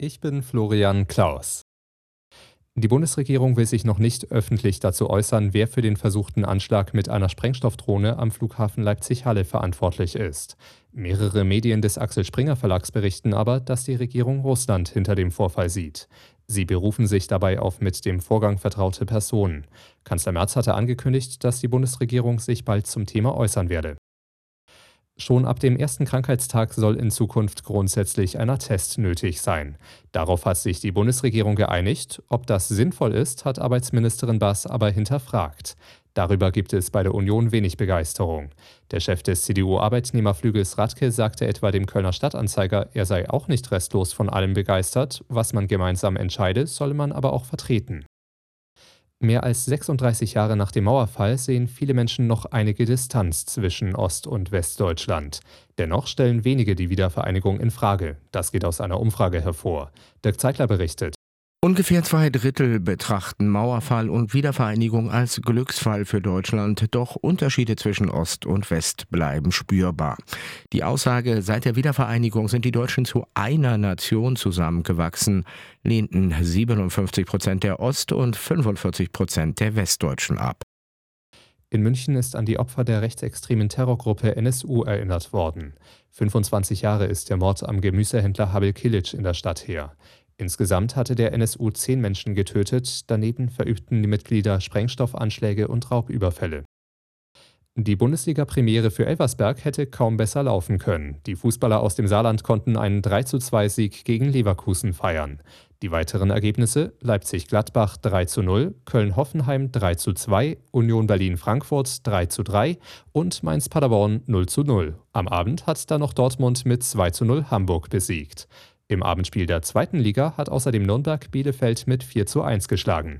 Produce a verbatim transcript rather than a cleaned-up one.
Ich bin Florian Klaus. Die Bundesregierung will sich noch nicht öffentlich dazu äußern, wer für den versuchten Anschlag mit einer Sprengstoffdrohne am Flughafen Leipzig-Halle verantwortlich ist. Mehrere Medien des Axel Springer Verlags berichten aber, dass die Regierung Russland hinter dem Vorfall sieht. Sie berufen sich dabei auf mit dem Vorgang vertraute Personen. Kanzler Merz hatte angekündigt, dass die Bundesregierung sich bald zum Thema äußern werde. Schon ab dem ersten Krankheitstag soll in Zukunft grundsätzlich ein Attest nötig sein. Darauf hat sich die Bundesregierung geeinigt. Ob das sinnvoll ist, hat Arbeitsministerin Bass aber hinterfragt. Darüber gibt es bei der Union wenig Begeisterung. Der Chef des C D U-Arbeitnehmerflügels Radke sagte etwa dem Kölner Stadtanzeiger, er sei auch nicht restlos von allem begeistert. Was man gemeinsam entscheide, solle man aber auch vertreten. Mehr als sechsunddreißig Jahre nach dem Mauerfall sehen viele Menschen noch einige Distanz zwischen Ost- und Westdeutschland. Dennoch stellen wenige die Wiedervereinigung in Frage. Das geht aus einer Umfrage hervor. Dirk Zeitler berichtet. Ungefähr zwei Drittel betrachten Mauerfall und Wiedervereinigung als Glücksfall für Deutschland, doch Unterschiede zwischen Ost und West bleiben spürbar. Die Aussage, seit der Wiedervereinigung sind die Deutschen zu einer Nation zusammengewachsen, lehnten siebenundfünfzig Prozent der Ost- und fünfundvierzig Prozent der Westdeutschen ab. In München ist an die Opfer der rechtsextremen Terrorgruppe N S U erinnert worden. fünfundzwanzig Jahre ist der Mord am Gemüsehändler Habil Kilic in der Stadt her. Insgesamt hatte der N S U zehn Menschen getötet, daneben verübten die Mitglieder Sprengstoffanschläge und Raubüberfälle. Die Bundesliga-Premiere für Elversberg hätte kaum besser laufen können. Die Fußballer aus dem Saarland konnten einen drei zu zwei Sieg gegen Leverkusen feiern. Die weiteren Ergebnisse: Leipzig-Gladbach drei zu null, Köln-Hoffenheim drei zu zwei, Union Berlin-Frankfurt drei zu drei und Mainz-Paderborn null zu null. Am Abend hat dann noch Dortmund mit zwei zu null Hamburg besiegt. Im Abendspiel der zweiten Liga hat außerdem Nürnberg Bielefeld mit vier zu eins geschlagen.